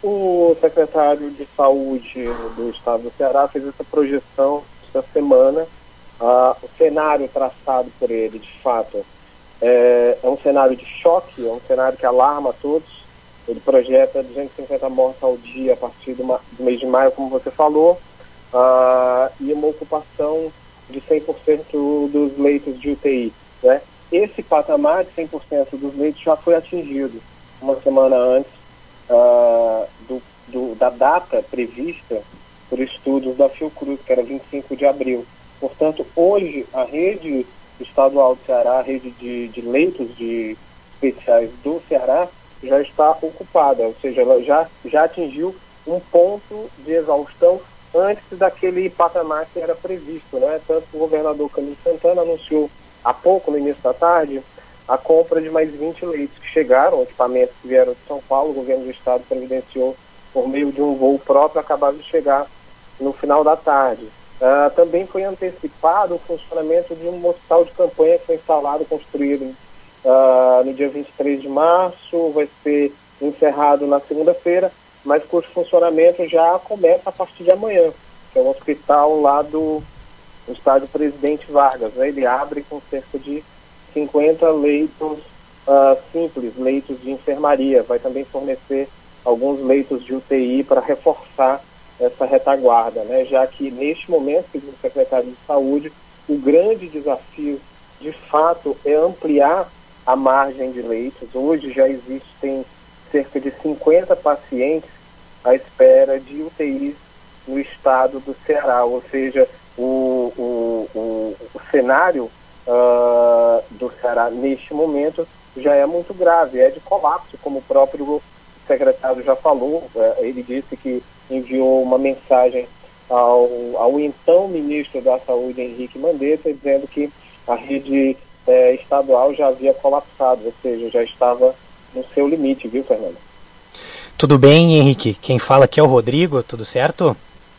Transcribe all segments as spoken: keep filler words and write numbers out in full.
o secretário de Saúde do Estado do Ceará fez essa projeção esta semana. Ah, o cenário traçado por ele, de fato, é, é um cenário de choque, é um cenário que alarma a todos. Ele projeta duzentas e cinquenta mortes ao dia a partir do, do mês de maio, como você falou, ah, e uma ocupação de cem por cento dos leitos de U T I, né? Esse patamar de cem por cento dos leitos já foi atingido uma semana antes uh, do, do, da data prevista por estudos da Fiocruz, que era vinte e cinco de abril. Portanto, hoje, a rede estadual do Ceará, a rede de, de leitos de especiais do Ceará, já está ocupada, ou seja, ela já, já atingiu um ponto de exaustão antes daquele patamar que era previsto, né? Tanto que o governador Camilo Santana anunciou há pouco, no início da tarde, a compra de mais vinte leitos que chegaram, equipamentos que vieram de São Paulo. O governo do estado providenciou por meio de um voo próprio, acabaram de chegar no final da tarde. Uh, também foi antecipado o funcionamento de um hospital de campanha que foi instalado, construído uh, no dia vinte e três de março, vai ser encerrado na segunda-feira, mas cujo funcionamento já começa a partir de amanhã, que é um hospital lá do no estádio Presidente Vargas, né? Ele abre com cerca de cinquenta leitos uh, simples, leitos de enfermaria. Vai também fornecer alguns leitos de U T I para reforçar essa retaguarda, né? Já que neste momento, segundo o secretário de Saúde, o grande desafio, de fato, é ampliar a margem de leitos. Hoje já existem cerca de cinquenta pacientes à espera de U T Is no estado do Ceará, ou seja, O, o, o, o cenário uh, do Ceará neste momento já é muito grave, é de colapso, como o próprio secretário já falou. Uh, ele disse que enviou uma mensagem ao, ao então ministro da Saúde, Henrique Mandetta, dizendo que a rede uh, estadual já havia colapsado, ou seja, já estava no seu limite, viu, Fernando? Tudo bem, Henrique? Quem fala aqui é o Rodrigo, tudo certo?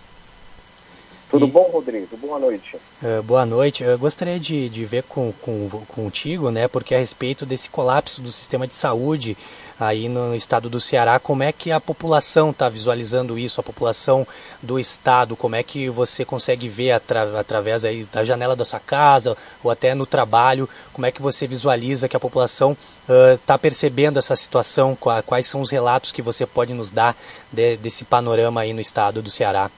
Tudo e, bom, Rodrigo? Boa noite. Uh, boa noite. Eu gostaria de, de ver com, com, contigo, né, porque a respeito desse colapso do sistema de saúde aí no estado do Ceará, como é que a população está visualizando isso, a população do estado, como é que você consegue ver atra, através aí da janela da sua casa ou até no trabalho, como é que você visualiza que a população está uh, percebendo essa situação, quais são os relatos que você pode nos dar de, desse panorama aí no estado do Ceará?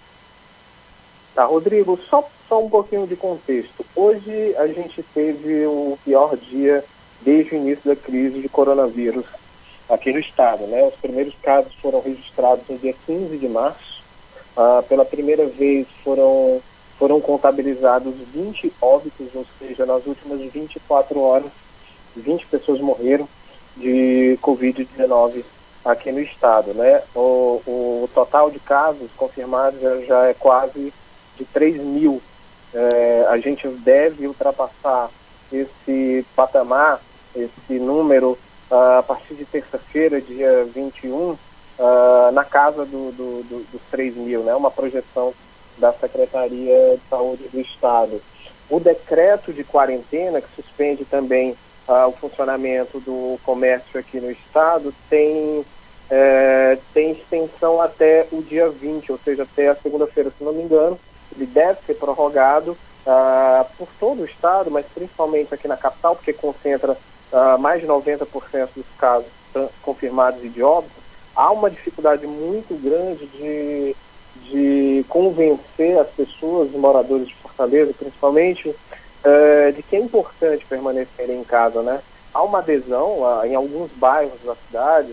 Tá, Rodrigo, só, só um pouquinho de contexto. Hoje a gente teve o pior dia desde o início da crise de coronavírus aqui no estado, né? Os primeiros casos foram registrados no dia quinze de março. Ah, pela primeira vez foram, foram contabilizados vinte óbitos, ou seja, nas últimas vinte e quatro horas, vinte pessoas morreram de covid dezenove aqui no estado, né? O, o total de casos confirmados já, já é quase de três mil. É, a gente deve ultrapassar esse patamar, esse número, uh, a partir de terça-feira, dia vinte e um, uh, na casa do, do, do, dos três mil, né? Uma projeção da Secretaria de Saúde do Estado. O decreto de quarentena, que suspende também uh, o funcionamento do comércio aqui no Estado, tem, é, tem extensão até o dia vinte, ou seja, até a segunda-feira, se não me engano. Ele deve ser prorrogado uh, por todo o estado, mas principalmente aqui na capital, porque concentra uh, mais de noventa por cento dos casos confirmados e de óbito. Há uma dificuldade muito grande de, de convencer as pessoas, os moradores de Fortaleza, principalmente, uh, de que é importante permanecerem em casa, né? Há uma adesão uh, em alguns bairros da cidade,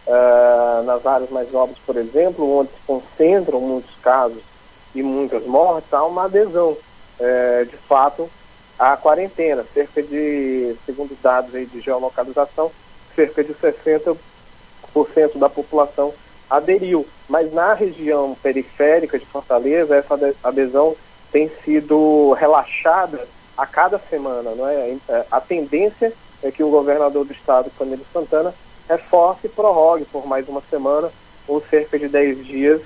uh, nas áreas mais nobres, por exemplo, onde se concentram muitos casos e muitas mortes, há uma adesão, é, de fato, à quarentena. Cerca de, segundo dados aí de geolocalização, cerca de sessenta por cento da população aderiu. Mas na região periférica de Fortaleza, essa adesão tem sido relaxada a cada semana, não é? A tendência é que o governador do estado, Camilo Santana, reforce e prorrogue por mais uma semana ou cerca de dez dias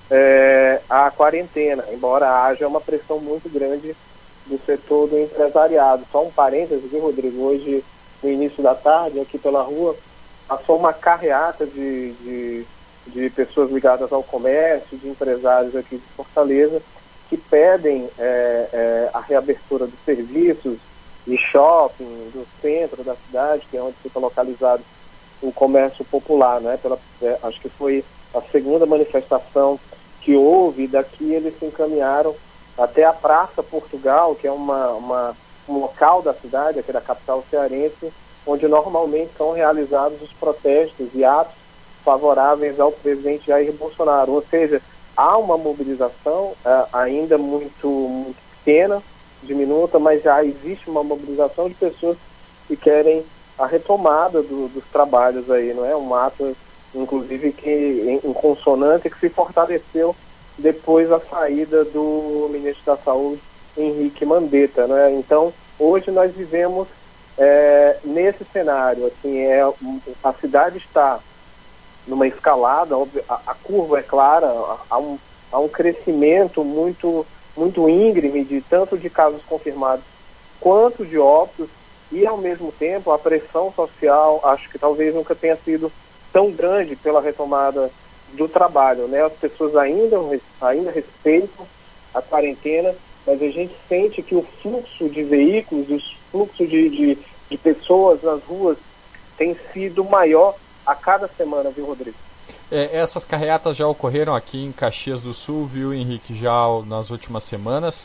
É, a quarentena, embora haja uma pressão muito grande do setor do empresariado. Só um parênteses, viu, Rodrigo? Hoje, no início da tarde, aqui pela rua, passou uma carreata de, de, de pessoas ligadas ao comércio, de empresários aqui de Fortaleza, que pedem é, é, a reabertura dos serviços de shopping, do centro da cidade, que é onde fica localizado o comércio popular, né? Pela, é, acho que foi a segunda manifestação que houve, daqui eles se encaminharam até a Praça Portugal, que é uma, uma, um local da cidade, aqui da capital cearense, onde normalmente são realizados os protestos e atos favoráveis ao presidente Jair Bolsonaro. Ou seja, há uma mobilização uh, ainda muito, muito pequena, diminuta, mas já existe uma mobilização de pessoas que querem a retomada do, dos trabalhos aí, não é? Um ato, inclusive, que em, em consonância, que se fortaleceu depois da saída do ministro da Saúde, Henrique Mandetta, né? Então, hoje nós vivemos é, nesse cenário, assim, é, a cidade está numa escalada, a, a curva é clara, há um, há um crescimento muito, muito íngreme, de tanto de casos confirmados quanto de óbitos, e ao mesmo tempo a pressão social, acho que talvez nunca tenha sido tão grande pela retomada do trabalho, né? As pessoas ainda, ainda respeitam a quarentena, mas a gente sente que o fluxo de veículos, o fluxo de, de, de pessoas nas ruas tem sido maior a cada semana, viu, Rodrigo? É, essas carreatas já ocorreram aqui em Caxias do Sul, viu, Henrique, já nas últimas semanas,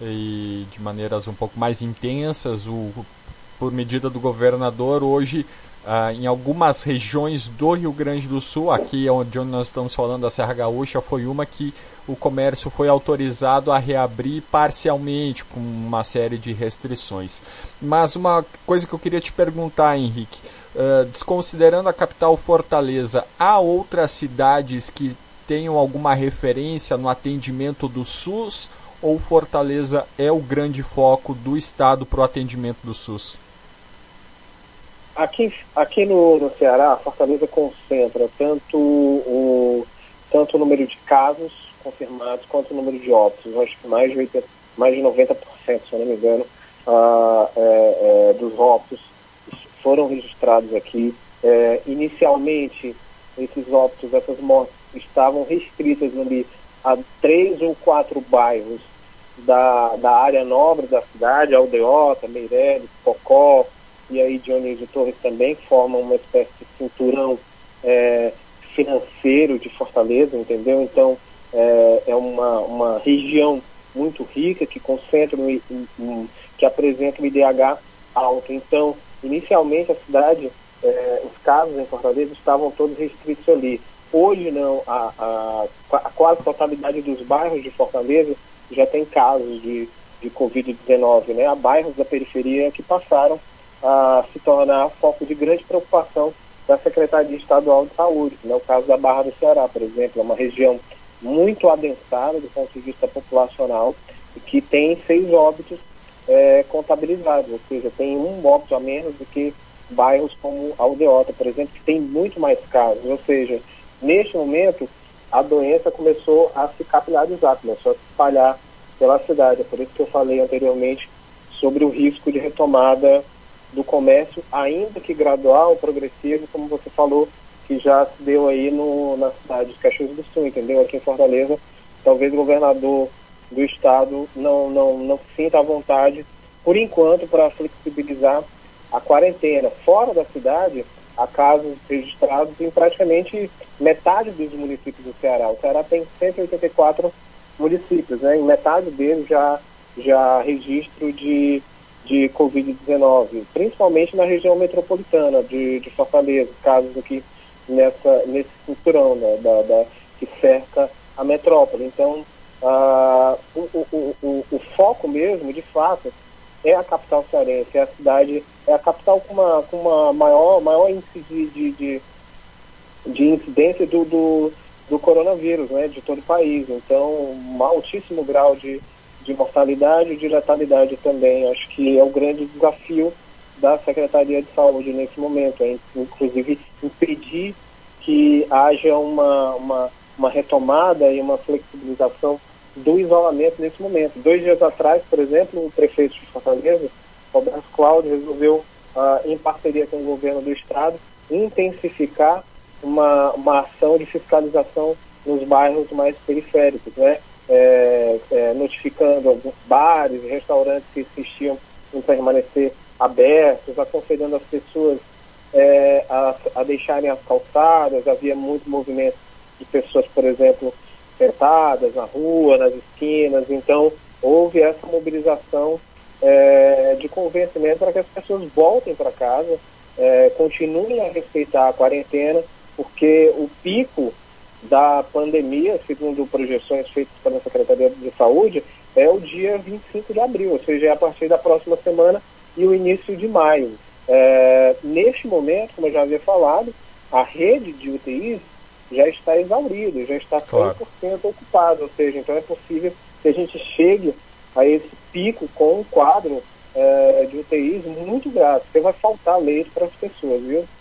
e de maneiras um pouco mais intensas, o, por medida do governador, hoje, ah, em algumas regiões do Rio Grande do Sul, aqui onde, onde nós estamos falando da Serra Gaúcha, foi uma que o comércio foi autorizado a reabrir parcialmente, com uma série de restrições. Mas uma coisa que eu queria te perguntar, Henrique, Uh, desconsiderando a capital Fortaleza, há outras cidades que tenham alguma referência no atendimento do SUS, ou Fortaleza é o grande foco do estado para o atendimento do SUS? Aqui, aqui no, no Ceará, Fortaleza concentra tanto o, tanto o número de casos confirmados quanto o número de óbitos. Eu acho que mais de, oitenta, mais de noventa por cento, se eu não me engano, uh, é, é, dos óbitos foram registrados aqui. É, inicialmente, esses óbitos, essas mortes, estavam restritas ali a três ou quatro bairros da, da área nobre da cidade, Aldeota, Meireles, Pocó, e aí Dionísio Torres também, que formam uma espécie de cinturão é, financeiro de Fortaleza, entendeu? Então, é, é uma, uma região muito rica, que concentra, um, um, que apresenta um I D H alto. Então, inicialmente, a cidade, eh, os casos em Fortaleza estavam todos restritos ali. Hoje, não, a, a, a quase totalidade dos bairros de Fortaleza já tem casos de, de covid dezenove, né? Há bairros da periferia que passaram a se tornar foco de grande preocupação da Secretaria Estadual de Saúde, né? O caso da Barra do Ceará, por exemplo, é uma região muito adensada do ponto de vista populacional, que tem seis óbitos É, contabilizados, ou seja, tem um óbito a menos do que bairros como Aldeota, por exemplo, que tem muito mais casos. Ou seja, neste momento, a doença começou a se capilarizar, começou a se espalhar pela cidade. É por isso que eu falei anteriormente sobre o risco de retomada do comércio, ainda que gradual, progressivo, como você falou, que já se deu aí no, na cidade de Caxias do Sul, entendeu? Aqui em Fortaleza, talvez o governador do estado não, não, não se sinta à vontade, por enquanto, para flexibilizar a quarentena. Fora da cidade, há casos registrados em praticamente metade dos municípios do Ceará. O Ceará tem cento e oitenta e quatro municípios, né? Em metade deles já, já registro de, de covid dezenove, principalmente na região metropolitana de, de Fortaleza, casos aqui nessa, nesse cinturão, né, da, da, que cerca a metrópole. Então, Uh, o, o, o, o foco mesmo, de fato, é a capital cearense, é a cidade, é a capital com uma, com uma maior, maior índice de, de, de, de incidência do, do, do coronavírus, né, de todo o país. Então, um altíssimo grau de, de mortalidade e de letalidade também. Acho que é o grande desafio da Secretaria de Saúde nesse momento, é, inclusive impedir que haja uma, uma, uma retomada e uma flexibilização do isolamento nesse momento. Dois dias atrás, por exemplo, o prefeito de Fortaleza, Roberto Cláudio, resolveu, uh, em parceria com o governo do estado, intensificar uma, uma ação de fiscalização nos bairros mais periféricos, né? É, é, notificando alguns bares e restaurantes que insistiam em permanecer abertos, aconselhando as pessoas é, a, a deixarem as calçadas. Havia muito movimento de pessoas, por exemplo, sentadas na rua, nas esquinas. Então, houve essa mobilização é, de convencimento para que as pessoas voltem para casa, é, continuem a respeitar a quarentena, porque o pico da pandemia, segundo projeções feitas pela Secretaria de Saúde, é o dia vinte e cinco de abril, ou seja, é a partir da próxima semana e o início de maio. É, neste momento, como eu já havia falado, a rede de U T Is já está exaurida, já está cem por cento Claro. ocupada, ou seja, então é possível que a gente chegue a esse pico com um quadro é, de U T Is muito grave, porque vai faltar leito para as pessoas, viu?